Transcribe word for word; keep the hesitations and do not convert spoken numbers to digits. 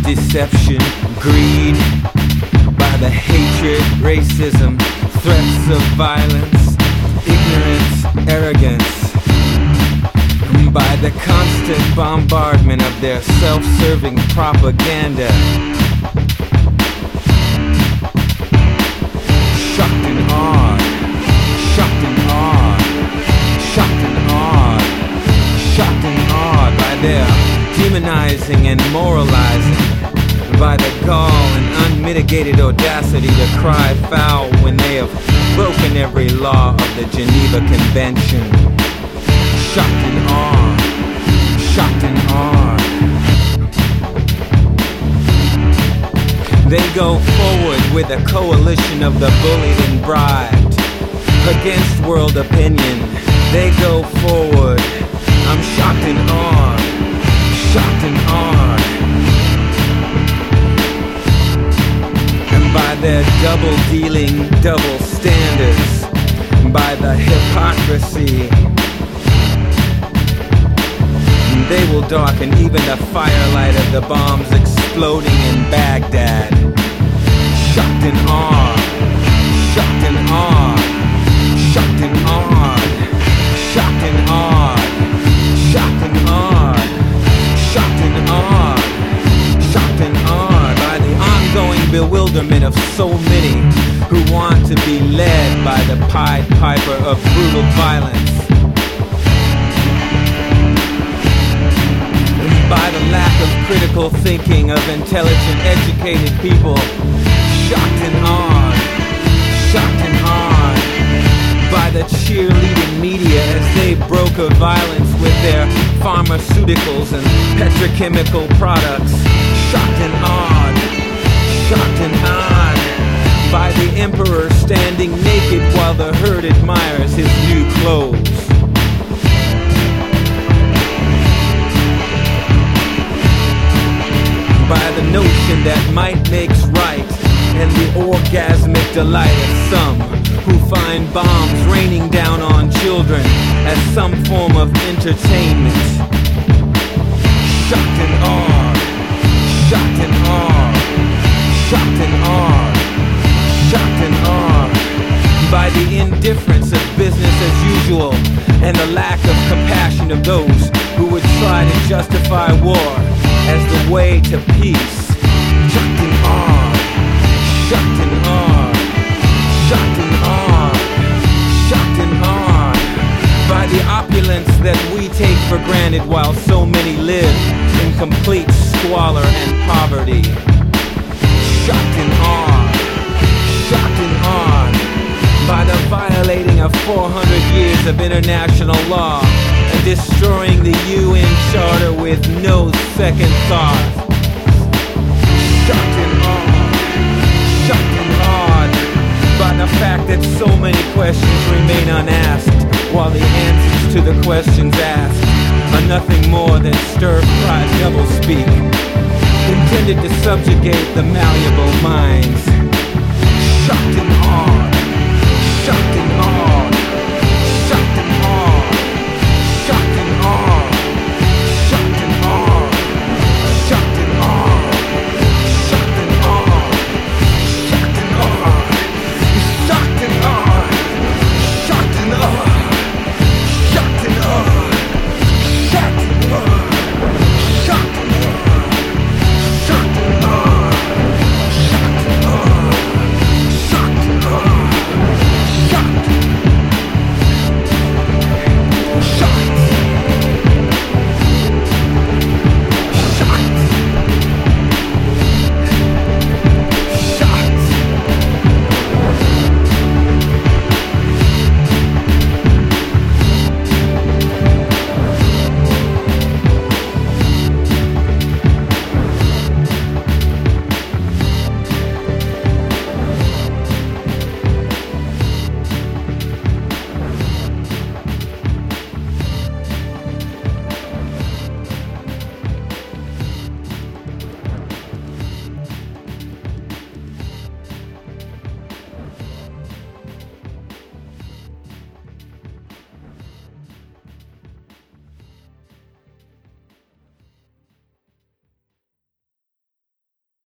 deception, greed, by the hatred, racism, threats of violence, ignorance, arrogance, by the constant bombardment of their self-serving propaganda. Shocked and awed, shocked and awed, shocked and awed, shocked and awed by their demonizing and moralizing, by the gall and unmitigated audacity to cry foul when they have broken every law of the Geneva Convention. Shocked and awed, shocked and awed. They go forward with a coalition of the bullied and bribed against world opinion. They go forward. I'm shocked and awed, shocked and awed. And by their double dealing, double standards, by the hypocrisy, they will darken even the firelight of the bombs exploding in Baghdad. Shocked and awed, shocked and awed, shocked and awed, shocked and awed, shocked and awed, shocked and awed, shocked and awed by the ongoing bewilderment of so many who want to be led by the Pied Piper of brutal violence. By the lack of critical thinking of intelligent, educated people. Shocked and awed, shocked and awed by the cheerleading media as they broker violence with their pharmaceuticals and petrochemical products. Shocked and awed, shocked and awed by the emperor standing naked while the herd admires his new clothes. By the notion that might makes right, and the orgasmic delight of some who find bombs raining down on children as some form of entertainment. Shocked and awed, shocked and awed, shocked and awed, shocked and awed by the indifference of business as usual and the lack of compassion of those who would try to justify war as the way to peace. Shocked and awed, shocked and awed, shocked and awed, shocked and awed by the opulence that we take for granted while so many live in complete squalor and poverty. Shocked and awed, shocked and awed by the violating of four hundred years of international law and destroying the U N Charter with no second thought. Shocked and awed, shocked and awed by the fact that so many questions remain unasked, while the answers to the questions asked are nothing more than stir-fried doublespeak, intended to subjugate the malleable minds. Shocked and awed, shocked and awed, shocked and awed.